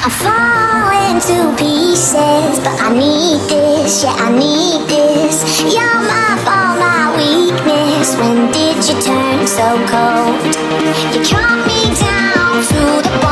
I'm falling to pieces, but I need this, yeah, I need this. You're my fault, my weakness. When did you turn so cold? You cut me down to the